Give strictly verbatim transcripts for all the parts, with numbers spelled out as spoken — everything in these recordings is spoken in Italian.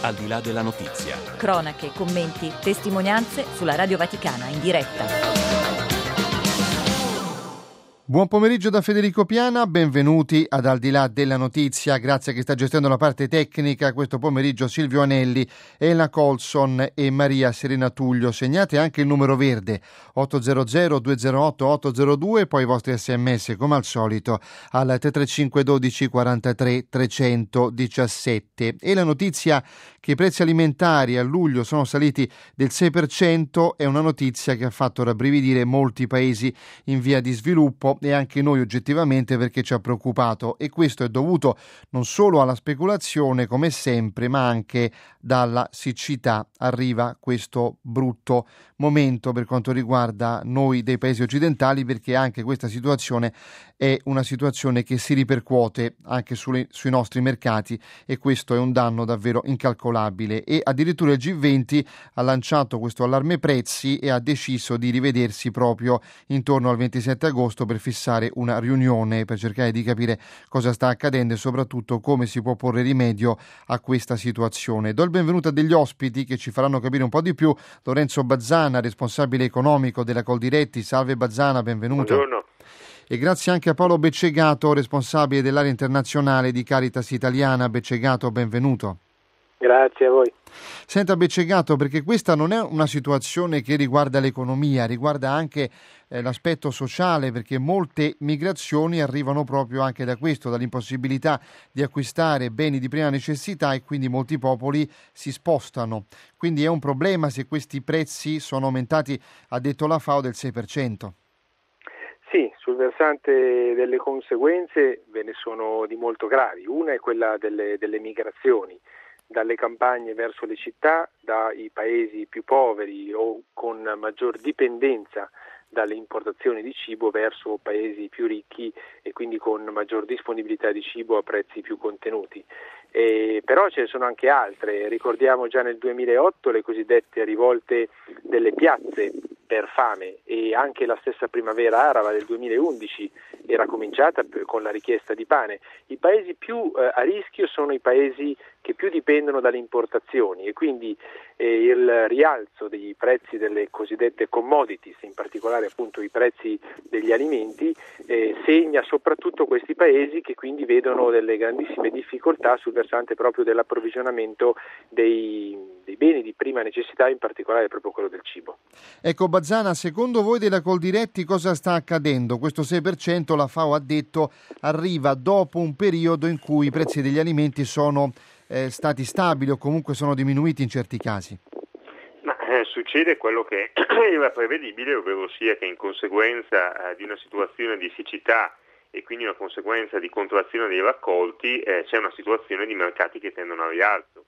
Al di là della notizia. Cronache, commenti, testimonianze sulla Radio Vaticana in diretta. Buon pomeriggio da Federico Piana, benvenuti ad Al di là della notizia. Grazie a chi sta gestendo la parte tecnica questo pomeriggio, Silvio Anelli, Elena Colson e Maria Serena Tullio. Segnate anche il numero verde otto zero zero due zero otto otto zero due, poi i vostri sms come al solito al tre tre cinque uno due quarantatré trecentodiciassette. E la notizia che i prezzi alimentari a luglio sono saliti del sei per cento è una notizia che ha fatto rabbrividire molti paesi in via di sviluppo e anche noi oggettivamente, perché ci ha preoccupato, e questo è dovuto non solo alla speculazione come sempre, ma anche dalla siccità. Arriva questo brutto momento per quanto riguarda noi dei paesi occidentali, perché anche questa situazione è una situazione che si ripercuote anche sulle, sui nostri mercati, e questo è un danno davvero incalcolabile. E addirittura il G venti ha lanciato questo allarme prezzi e ha deciso di rivedersi proprio intorno al ventisette agosto per fissare una riunione per cercare di capire cosa sta accadendo e soprattutto come si può porre rimedio a questa situazione. Do il benvenuto a degli ospiti che ci faranno capire un po' di più. Lorenzo Bazzana, responsabile economico della Coldiretti. Salve Bazzana, benvenuto. Buongiorno. E grazie anche a Paolo Beccegato, responsabile dell'area internazionale di Caritas Italiana. Beccegato, benvenuto. Grazie a voi. Senta Beccegato, perché questa non è una situazione che riguarda l'economia, riguarda anche eh, l'aspetto sociale, perché molte migrazioni arrivano proprio anche da questo, dall'impossibilità di acquistare beni di prima necessità, e quindi molti popoli si spostano. Quindi è un problema se questi prezzi sono aumentati, ha detto la FAO, del sei per cento. Sì, sul versante delle conseguenze ve ne sono di molto gravi. Una è quella delle, delle migrazioni dalle campagne verso le città, dai paesi più poveri o con maggior dipendenza dalle importazioni di cibo verso paesi più ricchi e quindi con maggior disponibilità di cibo a prezzi più contenuti. Eh, però ce ne sono anche altre. Ricordiamo già nel duemilaotto le cosiddette rivolte delle piazze per fame, e anche la stessa primavera araba del duemilaundici era cominciata con la richiesta di pane. I paesi più eh, a rischio sono i paesi che più dipendono dalle importazioni, e quindi eh, il rialzo dei prezzi delle cosiddette commodities, in particolare appunto i prezzi degli alimenti, eh, segna soprattutto questi paesi, che quindi vedono delle grandissime difficoltà sul versante proprio dell'approvvigionamento dei, dei beni di prima necessità, in particolare proprio quello del cibo. Ecco Bazzana, secondo voi della Coldiretti cosa sta accadendo? Questo sei per cento, la FAO ha detto, arriva dopo un periodo in cui i prezzi degli alimenti sono eh, stati stabili o comunque sono diminuiti in certi casi. Ma eh, succede quello che era prevedibile, ovvero sia che in conseguenza eh, di una situazione di siccità e quindi una conseguenza di contrazione dei raccolti, eh, c'è una situazione di mercati che tendono al rialzo.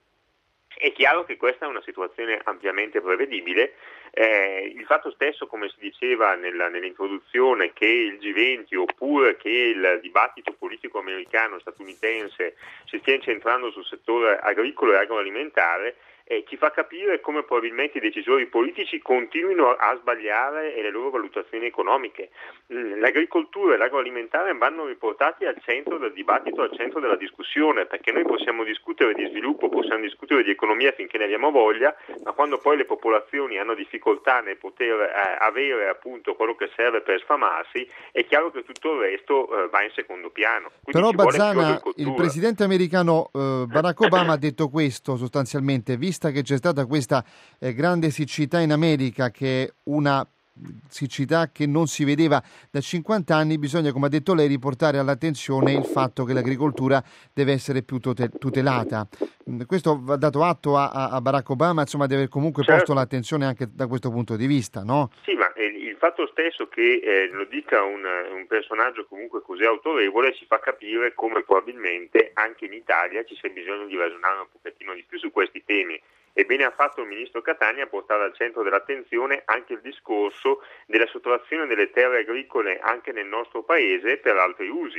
È chiaro che questa è una situazione ampiamente prevedibile. Eh, il fatto stesso, come si diceva nella, nell'introduzione, che il G venti oppure che il dibattito politico americano statunitense si stia incentrando sul settore agricolo e agroalimentare, eh, ci fa capire come probabilmente i decisori politici continuino a sbagliare le loro valutazioni economiche. L'agricoltura e l'agroalimentare vanno riportati al centro del dibattito, al centro della discussione, perché noi possiamo discutere di sviluppo, possiamo discutere di economia finché ne abbiamo voglia, ma quando poi le popolazioni hanno difficoltà nel poter eh, avere appunto quello che serve per sfamarsi, è chiaro che tutto il resto eh, va in secondo piano. Quindi però ci Bazzana, il presidente americano eh, Barack Obama ha detto questo sostanzialmente, vista che c'è stata questa eh, grande siccità in America, che è una siccità che non si vedeva da cinquanta anni, bisogna, come ha detto lei, riportare all'attenzione il fatto che l'agricoltura deve essere più tutelata. Questo va dato atto a, a Barack Obama, insomma, di aver comunque certo. posto l'attenzione anche da questo punto di vista, no? Sì, ma il fatto stesso che eh, lo dica un, un personaggio comunque così autorevole ci fa capire come probabilmente anche in Italia ci sia bisogno di ragionare un pochettino di più su questi temi. E bene ha fatto il ministro Catania a portare al centro dell'attenzione anche il discorso della sottrazione delle terre agricole anche nel nostro paese per altri usi,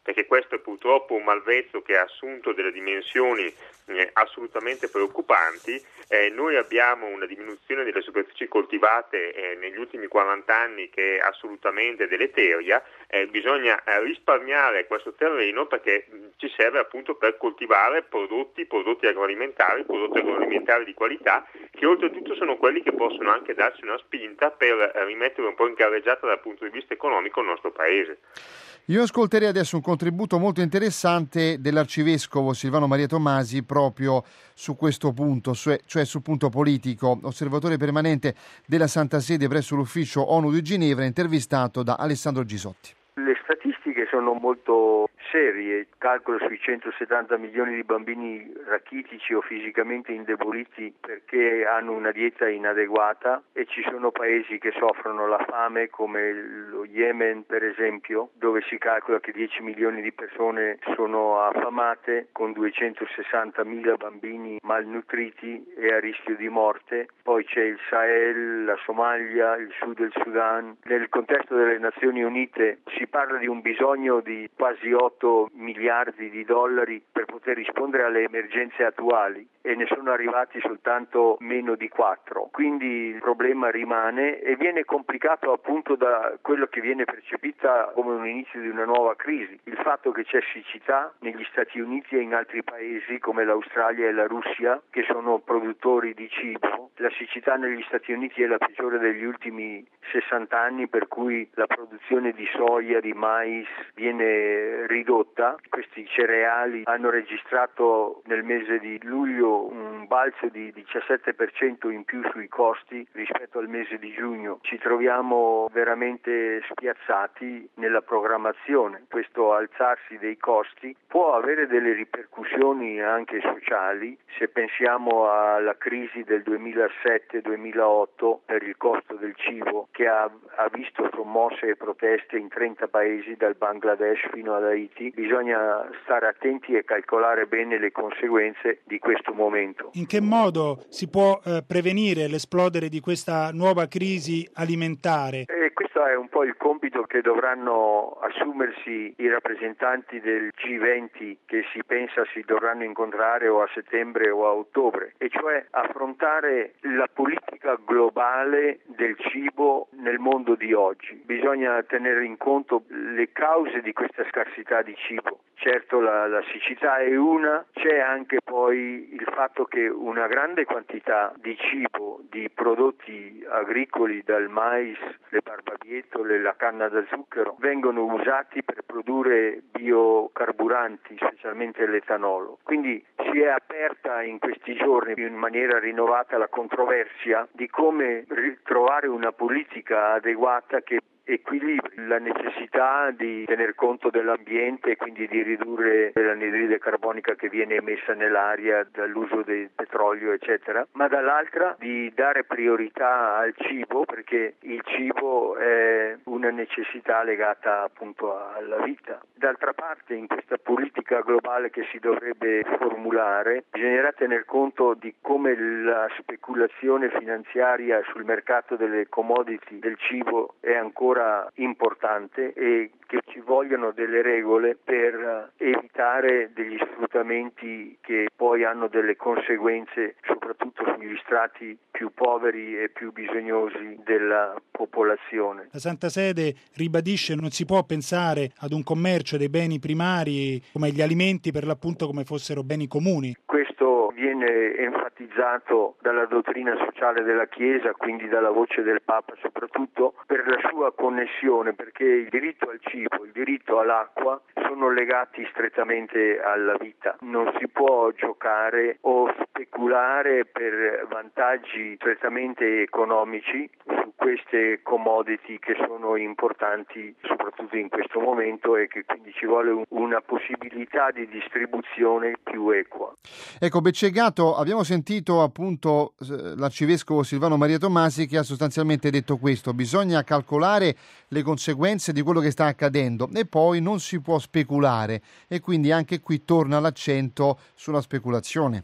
perché questo è purtroppo un malvezzo che ha assunto delle dimensioni eh, assolutamente preoccupanti. Eh, noi abbiamo una diminuzione delle superfici coltivate eh, negli ultimi quaranta anni che è assolutamente deleteria. Eh, bisogna eh, risparmiare questo terreno perché mh, ci serve appunto per coltivare prodotti, prodotti agroalimentari, prodotti agroalimentari di qualità, che oltretutto sono quelli che possono anche darci una spinta per eh, rimettere un po' in carreggiata dal punto di vista economico il nostro paese. Io ascolterei adesso un contributo molto interessante dell'arcivescovo Silvano Maria Tommasi proprio su questo punto, cioè, cioè sul punto politico, osservatore permanente della Santa Sede presso l'ufficio ONU di Ginevra, intervistato da Alessandro Gisotti. Le statistiche sono molto serie, calcolo sui centosettanta milioni di bambini rachitici o fisicamente indeboliti perché hanno una dieta inadeguata, e ci sono paesi che soffrono la fame come lo Yemen per esempio, dove si calcola che dieci milioni di persone sono affamate con duecentosessantamila bambini malnutriti e a rischio di morte. Poi c'è il Sahel, la Somalia, il sud del Sudan. Nel contesto delle Nazioni Unite si parla di un bisogno di quasi otto miliardi di dollari per poter rispondere alle emergenze attuali, e ne sono arrivati soltanto meno di quattro. Quindi il problema rimane e viene complicato appunto da quello che viene percepita come un inizio di una nuova crisi. Il fatto che c'è siccità negli Stati Uniti e in altri paesi come l'Australia e la Russia, che sono produttori di cibo. La siccità negli Stati Uniti è la peggiore degli ultimi sessanta anni, per cui la produzione di soia, di mais viene ridotta. Questi cereali hanno registrato nel mese di luglio un balzo di diciassette per cento in più sui costi rispetto al mese di giugno. Ci troviamo veramente spiazzati nella programmazione. Questo alzarsi dei costi può avere delle ripercussioni anche sociali, se pensiamo alla crisi del duemilasette duemilaotto per il costo del cibo, che ha, ha visto promosse proteste in trenta paesi, dal Bangladesh fino ad Haiti. Bisogna stare attenti e calcolare bene le conseguenze di questo momento. In che modo si può eh, prevenire l'esplodere di questa nuova crisi alimentare? E questo è un po' il compito che dovranno assumersi i rappresentanti del G venti, che si pensa si dovranno incontrare o a settembre o a ottobre, e cioè affrontare la politica globale del cibo nel mondo di oggi. Bisogna tenere in conto le cause di questa scarsità di cibo. Certo, la, la siccità è una, c'è anche poi il fatto che una grande quantità di cibo, di prodotti agricoli, dal mais, le barbabietole, la canna da zucchero, vengono usati per produrre biocarburanti, specialmente l'etanolo. Quindi si è aperta in questi giorni in maniera rinnovata la controversia di come ritrovare una politica adeguata che equilibri la necessità di tener conto dell'ambiente e quindi di ridurre l'anidride carbonica che viene emessa nell'aria dall'uso del petrolio eccetera, ma dall'altra di dare priorità al cibo, perché il cibo è una necessità legata appunto alla vita. D'altra parte, in questa politica globale che si dovrebbe formulare bisognerà tener conto di come la speculazione finanziaria sul mercato delle commodity del cibo è ancora importante e che ci vogliono delle regole per evitare degli sfruttamenti che poi hanno delle conseguenze soprattutto sugli strati più poveri e più bisognosi della popolazione. La Santa Sede ribadisce che non si può pensare ad un commercio dei beni primari come gli alimenti per l'appunto come fossero beni comuni. Questo viene enfatizzato dalla dottrina sociale della Chiesa, quindi dalla voce del Papa soprattutto, per la sua connessione, perché il diritto al cibo, il diritto all'acqua sono legati strettamente alla vita. Non si può giocare o speculare per vantaggi strettamente economici su queste commodity che sono importanti soprattutto in questo momento e che quindi ci vuole una possibilità di distribuzione più equa. Ecco, Beccegato, abbiamo sentito appunto l'arcivescovo Silvano Maria Tommasi che ha sostanzialmente detto questo: bisogna calcolare le conseguenze di quello che sta accadendo e poi non si può speculare, e quindi anche qui torna l'accento sulla speculazione.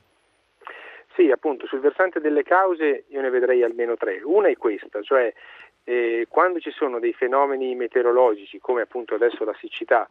Sì, appunto, sul versante delle cause io ne vedrei almeno tre. Una è questa, cioè eh, quando ci sono dei fenomeni meteorologici come appunto adesso la siccità,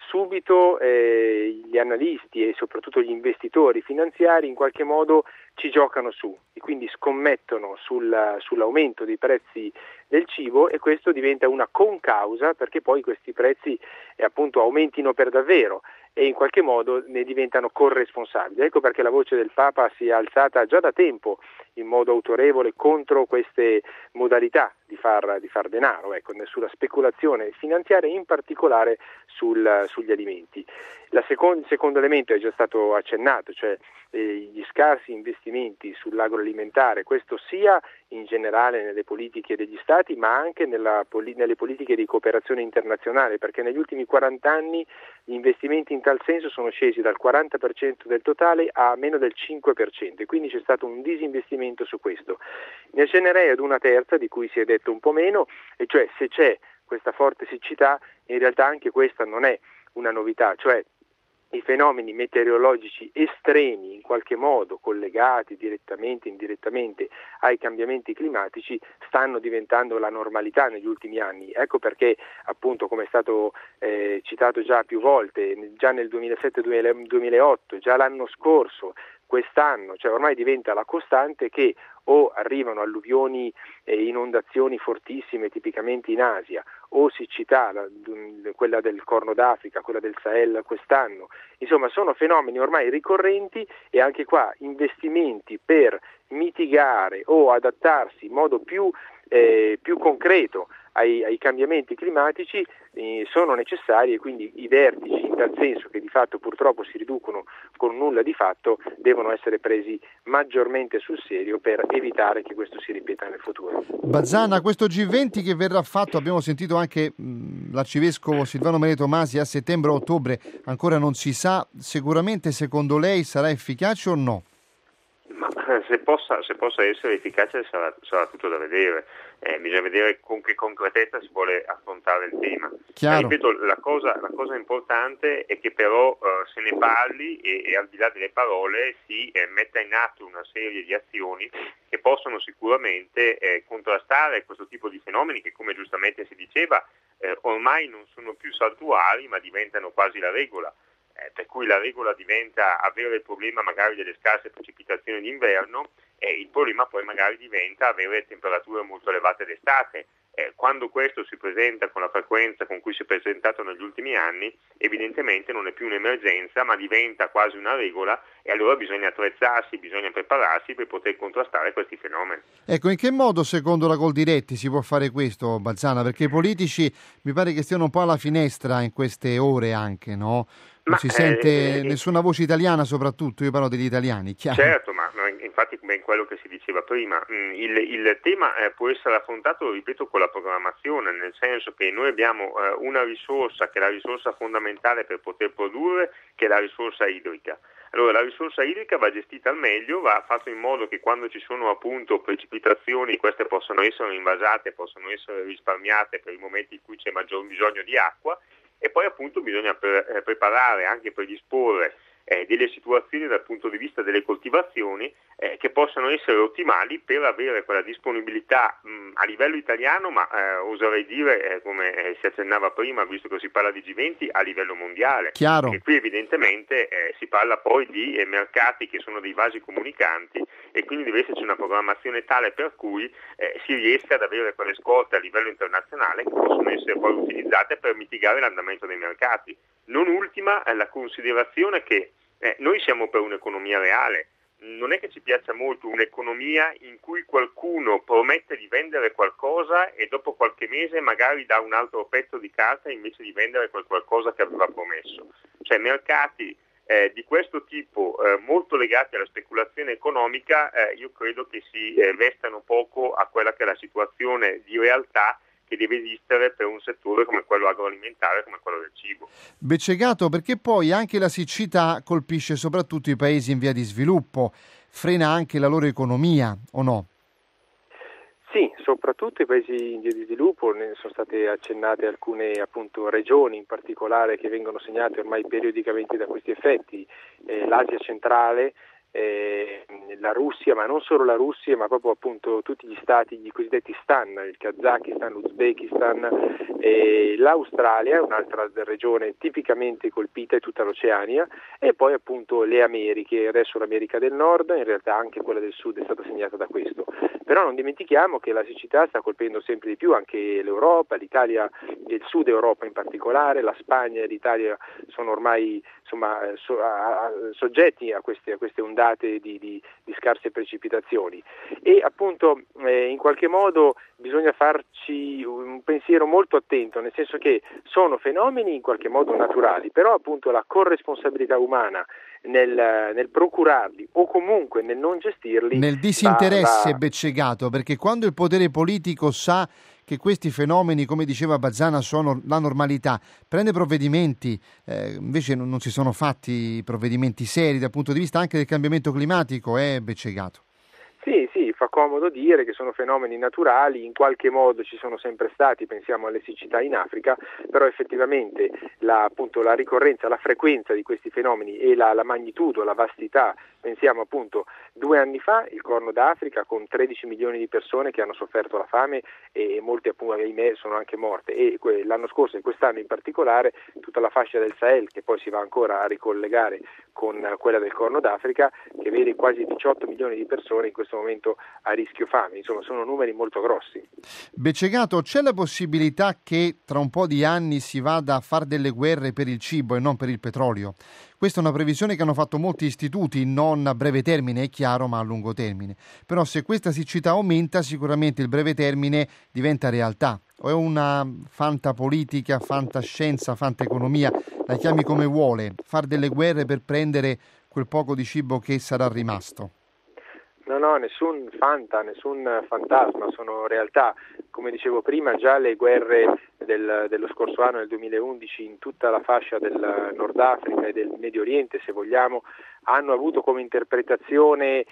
subito eh, gli analisti e soprattutto gli investitori finanziari in qualche modo ci giocano su e quindi scommettono sul, sull'aumento dei prezzi del cibo, e questo diventa una concausa perché poi questi prezzi eh, appunto aumentino per davvero e in qualche modo ne diventano corresponsabili. Ecco perché la voce del Papa si è alzata già da tempo in modo autorevole contro queste modalità di far, di far denaro, ecco, sulla speculazione finanziaria, in particolare sul, sugli alimenti. La secondo, il secondo elemento è già stato accennato, cioè eh, gli scarsi investimenti sull'agroalimentare, questo sia in generale nelle politiche degli Stati ma anche nella, nelle politiche di cooperazione internazionale, perché negli ultimi quaranta anni gli investimenti in tal senso sono scesi dal quaranta per cento del totale a meno del cinque per cento e quindi c'è stato un disinvestimento su questo. Ne accennerei ad una terza di cui si è detto un po' meno, e cioè se c'è questa forte siccità, in realtà anche questa non è una novità, cioè i fenomeni meteorologici estremi, in qualche modo collegati direttamente o indirettamente ai cambiamenti climatici, stanno diventando la normalità negli ultimi anni. Ecco perché, appunto, come è stato eh, citato già più volte, già nel duemilasette duemilaotto, già l'anno scorso, quest'anno, cioè ormai diventa la costante che o arrivano alluvioni e inondazioni fortissime tipicamente in Asia, o siccità, la, quella del Corno d'Africa, quella del Sahel quest'anno. Insomma, sono fenomeni ormai ricorrenti e anche qua investimenti per mitigare o adattarsi in modo più, eh, più concreto ai, ai cambiamenti climatici eh, sono necessari, e quindi i vertici in tal senso, che di fatto purtroppo si riducono con nulla di fatto, devono essere presi maggiormente sul serio per evitare che questo si ripeta nel futuro. Bazzana, questo G venti che verrà fatto, abbiamo sentito anche mh, l'arcivescovo Silvano Meleto Masi, a settembre o ottobre, ancora non si sa, sicuramente secondo lei sarà efficace o no? Ma se possa, se possa essere efficace sarà, sarà tutto da vedere, eh, bisogna vedere con che concretezza si vuole affrontare il tema. Chiaro. Eh, ripeto, la cosa, la cosa importante è che però eh, se ne parli e, e al di là delle parole si eh, metta in atto una serie di azioni che possono sicuramente eh, contrastare questo tipo di fenomeni che, come giustamente si diceva, eh, ormai non sono più saltuari ma diventano quasi la regola. Per cui la regola diventa avere il problema magari delle scarse precipitazioni d'inverno, e il problema poi magari diventa avere temperature molto elevate d'estate. Eh, quando questo si presenta con la frequenza con cui si è presentato negli ultimi anni, evidentemente non è più un'emergenza ma diventa quasi una regola, e allora bisogna attrezzarsi, bisogna prepararsi per poter contrastare questi fenomeni. Ecco, in che modo secondo la Coldiretti si può fare questo, Bazzana? Perché i politici mi pare che stiano un po' alla finestra in queste ore anche, no? Non ma, si sente eh, nessuna voce italiana, soprattutto, io parlo degli italiani, chiaro? Certo, ma infatti ben quello che si diceva prima, il, il tema eh, può essere affrontato, ripeto, con la programmazione, nel senso che noi abbiamo eh, una risorsa che è la risorsa fondamentale per poter produrre, che è la risorsa idrica. Allora la risorsa idrica va gestita al meglio, va fatto in modo che quando ci sono appunto precipitazioni queste possano essere invasate, possono essere risparmiate per i momenti in cui c'è maggior bisogno di acqua, e poi appunto bisogna pre- eh, preparare, anche predisporre eh, delle situazioni dal punto di vista delle coltivazioni eh, che possano essere ottimali per avere quella disponibilità mh, a livello italiano, ma eh, oserei dire, eh, come eh, si accennava prima, visto che si parla di G venti, a livello mondiale. Chiaro. E qui evidentemente eh, si parla poi di eh, mercati che sono dei vasi comunicanti, e quindi deve esserci una programmazione tale per cui eh, si riesca ad avere quelle scorte a livello internazionale che possono essere poi utilizzate per mitigare l'andamento dei mercati. Non ultima è la considerazione che eh, noi siamo per un'economia reale. Non è che ci piaccia molto un'economia in cui qualcuno promette di vendere qualcosa e dopo qualche mese magari dà un altro pezzo di carta invece di vendere quel qualcosa che aveva promesso. Cioè mercati eh, di questo tipo eh, molto legati alla speculazione economica eh, io credo che si eh, vestano poco a quella che è la situazione di realtà che deve esistere per un settore come quello agroalimentare, come quello del cibo. Beccegato, perché poi anche la siccità colpisce soprattutto i paesi in via di sviluppo, frena anche la loro economia, o no? Sì, soprattutto i paesi in via di sviluppo, ne sono state accennate alcune appunto regioni in particolare che vengono segnate ormai periodicamente da questi effetti, eh, l'Asia centrale, eh, la Russia, ma non solo la Russia, ma proprio appunto tutti gli stati, i cosiddetti stan, il Kazakistan, l'Uzbekistan, eh, l'Australia, un'altra regione tipicamente colpita, è tutta l'Oceania, e poi appunto le Americhe, adesso l'America del Nord, in realtà anche quella del Sud è stata segnata da questo. Però non dimentichiamo che la siccità sta colpendo sempre di più anche l'Europa, l'Italia e il Sud Europa in particolare, la Spagna e l'Italia sono ormai insomma so, a, a, soggetti a queste, a queste ondate di, di, di scarse precipitazioni, e appunto eh, in qualche modo bisogna farci un pensiero molto attento, nel senso che sono fenomeni in qualche modo naturali, però appunto la corresponsabilità umana nel, nel procurarli o comunque nel non gestirli, nel disinteresse va, va... beccegato, perché quando il potere politico sa che questi fenomeni, come diceva Bazzana, sono la normalità, prende provvedimenti, eh, invece non, non si sono fatti provvedimenti seri dal punto di vista anche del cambiamento climatico, è beccegato. Sì, sì, fa comodo dire che sono fenomeni naturali, in qualche modo ci sono sempre stati, pensiamo alle siccità in Africa, però effettivamente la, appunto, la ricorrenza, la frequenza di questi fenomeni e la, la magnitudo, la vastità, pensiamo appunto due anni fa il Corno d'Africa con tredici milioni di persone che hanno sofferto la fame e molti appunto ahimè sono anche morte, e que- l'anno scorso e quest'anno in particolare tutta la fascia del Sahel, che poi si va ancora a ricollegare con quella del Corno d'Africa, che vede quasi diciotto milioni di persone in questo momento a rischio fame, insomma sono numeri molto grossi. Beccegato, c'è la possibilità che tra un po' di anni si vada a fare delle guerre per il cibo e non per il petrolio? Questa è una previsione che hanno fatto molti istituti, non a breve termine, è chiaro, ma a lungo termine. Però se questa siccità aumenta, sicuramente il breve termine diventa realtà. O è una fantapolitica, fantascienza, fantaeconomia, la chiami come vuole, far delle guerre per prendere quel poco di cibo che sarà rimasto? No, no, nessun fanta, nessun fantasma, sono realtà. Come dicevo prima, già le guerre del, dello scorso anno, del duemilaundici, in tutta la fascia del Nord Africa e del Medio Oriente, se vogliamo, hanno avuto come interpretazione,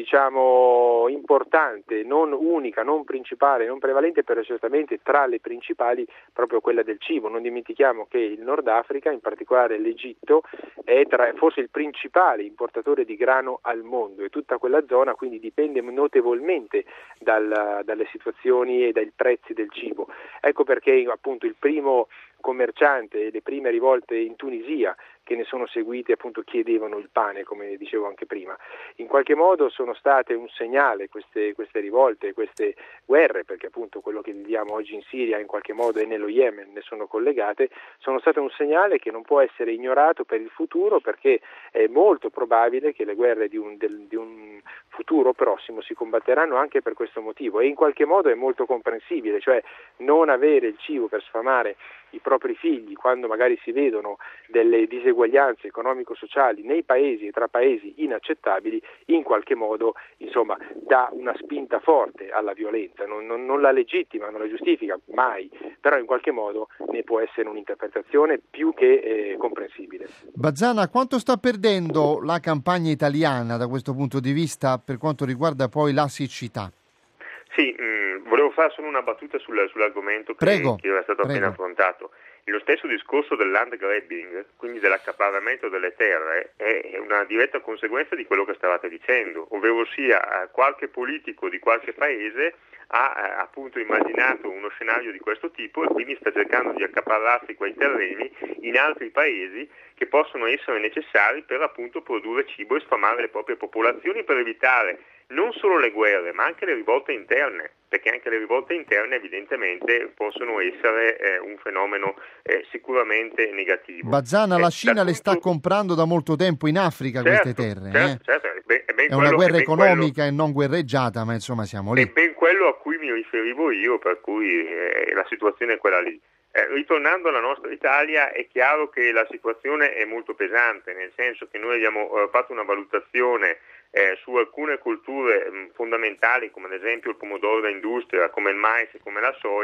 diciamo, importante, non unica, non principale, non prevalente, però certamente tra le principali proprio quella del cibo. Non dimentichiamo che il Nord Africa, in particolare l'Egitto, è tra, forse il principale importatore di grano al mondo, e tutta quella zona quindi dipende notevolmente dal, dalle situazioni e dai prezzi del cibo. Ecco perché appunto il primo commerciante e le prime rivolte in Tunisia che ne sono seguite appunto chiedevano il pane, come dicevo anche prima. In qualche modo sono state un segnale queste, queste rivolte, queste guerre, perché appunto quello che viviamo oggi in Siria in qualche modo e nello Yemen ne sono collegate, sono state un segnale che non può essere ignorato per il futuro, perché è molto probabile che le guerre di un, del, di un futuro prossimo si combatteranno anche per questo motivo, e in qualche modo è molto comprensibile, cioè non avere il cibo per sfamare i propri figli quando magari si vedono delle diseguaglianze economico-sociali nei paesi e tra paesi inaccettabili, in qualche modo insomma dà una spinta forte alla violenza, non, non, non la legittima, non la giustifica mai, però in qualche modo ne può essere un'interpretazione più che eh, comprensibile. Bazzana, quanto sta perdendo la campagna italiana da questo punto di vista per quanto riguarda poi la siccità? Sì, mh, volevo fare solo una battuta sul, sull'argomento che, prego, che era stato prego. appena affrontato. Lo stesso discorso del land grabbing, quindi dell'accaparramento delle terre, è una diretta conseguenza di quello che stavate dicendo, ovvero sia qualche politico di qualche paese ha appunto immaginato uno scenario di questo tipo e quindi sta cercando di accaparrarsi quei terreni in altri paesi che possono essere necessari per appunto produrre cibo e sfamare le proprie popolazioni, per evitare non solo le guerre ma anche le rivolte interne, perché anche le rivolte interne evidentemente possono essere eh, un fenomeno eh, sicuramente negativo. Bazzana, la eh, Cina le sta punto... comprando da molto tempo in Africa, certo, queste terre. Certo, eh? certo, è, ben, è, ben è quello, una guerra è economica quello... e non guerreggiata, ma insomma siamo lì. È ben quello a cui mi riferivo io, per cui eh, la situazione è quella lì. Eh, ritornando alla nostra Italia, è chiaro che la situazione è molto pesante, nel senso che noi abbiamo eh, fatto una valutazione eh, su alcune colture mh, fondamentali, come ad esempio il pomodoro da industria, come il mais e come la soia,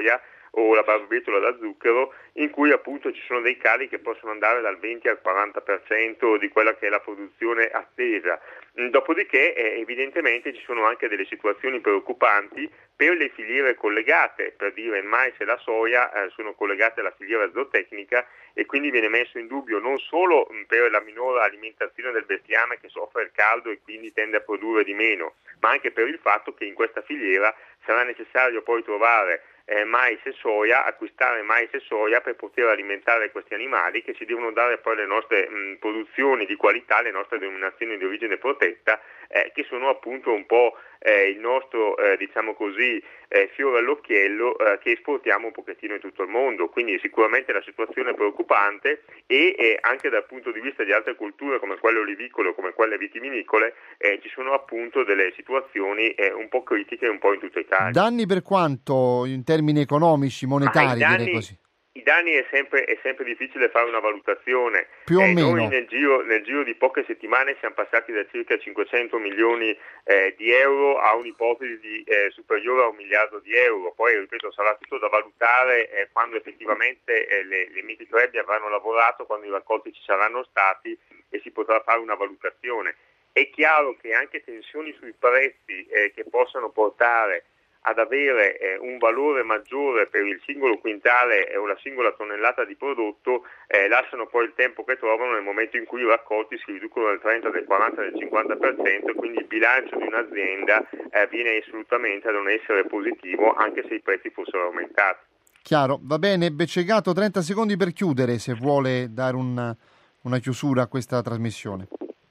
o la barbetola da zucchero, in cui appunto ci sono dei cali che possono andare dal venti al quaranta per cento di quella che è la produzione attesa. Dopodiché eh, evidentemente ci sono anche delle situazioni preoccupanti per le filiere collegate, per dire il mais e la soia eh, sono collegate alla filiera zootecnica e quindi viene messo in dubbio non solo mh, per la minore alimentazione del bestiame che soffre il caldo e quindi tende a produrre di meno, ma anche per il fatto che in questa filiera sarà necessario poi trovare eh, mais e soia, acquistare mais e soia per poter alimentare questi animali che ci devono dare poi le nostre mh, produzioni di qualità, le nostre denominazioni di origine protetta, eh, che sono appunto un po' eh, il nostro, eh, diciamo così, eh, fiore all'occhiello eh, che esportiamo un pochettino in tutto il mondo. Quindi sicuramente la situazione è preoccupante e eh, anche dal punto di vista di altre culture come quelle olivicole o come quelle vitivinicole eh, ci sono appunto delle situazioni eh, un po' critiche un po' in tutta Italia. Danni per quanto in termini economici, monetari, danni, direi così? I danni è sempre, è sempre difficile fare una valutazione. Più o eh, meno. Noi nel giro, nel giro di poche settimane siamo passati da circa cinquecento milioni eh, di euro a un'ipotesi di, eh, superiore a un miliardo di euro. Poi, ripeto, sarà tutto da valutare eh, quando effettivamente eh, le, le miti-trebbi avranno lavorato, quando i raccolti ci saranno stati e si potrà fare una valutazione. È chiaro che anche tensioni sui prezzi eh, che possano portare ad avere eh, un valore maggiore per il singolo quintale o la singola tonnellata di prodotto eh, lasciano poi il tempo che trovano nel momento in cui i raccolti si riducono del trenta, del quaranta, del cinquanta per cento e quindi il bilancio di un'azienda eh, viene assolutamente a non essere positivo anche se i prezzi fossero aumentati. Chiaro, va bene. Beccegato, trenta secondi per chiudere, se vuole dare una, una chiusura a questa trasmissione.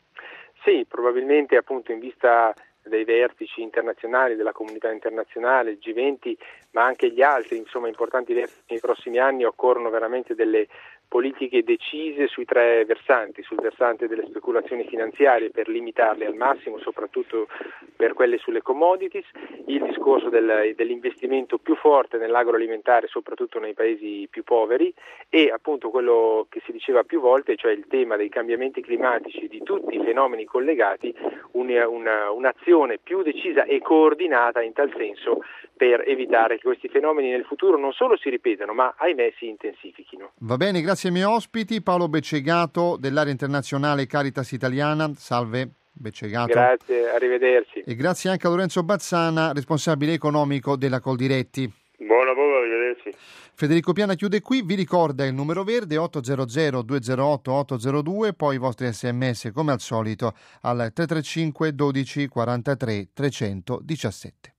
Sì, probabilmente appunto in vista dei vertici internazionali, della comunità internazionale, il G venti, ma anche gli altri, insomma, importanti vertici nei prossimi anni, occorrono veramente delle politiche decise sui tre versanti, sul versante delle speculazioni finanziarie per limitarle al massimo, soprattutto per quelle sulle commodities, il discorso del, dell'investimento più forte nell'agroalimentare, soprattutto nei paesi più poveri, e appunto quello che si diceva più volte, cioè il tema dei cambiamenti climatici, di tutti i fenomeni collegati, una, una, un'azione più decisa e coordinata in tal senso per evitare che questi fenomeni nel futuro non solo si ripetano, ma ahimè si intensifichino. Va bene, grazie ai miei ospiti. Paolo Beccegato dell'area internazionale Caritas Italiana. Salve Beccegato. Grazie, arrivederci. E grazie anche a Lorenzo Bazzana, responsabile economico della Coldiretti. Buon lavoro, arrivederci. Federico Piana chiude qui, vi ricorda il numero verde otto zero zero due zero otto otto zero due, poi i vostri sms come al solito al tre tre cinque dodici quarantatré trecentodiciassette.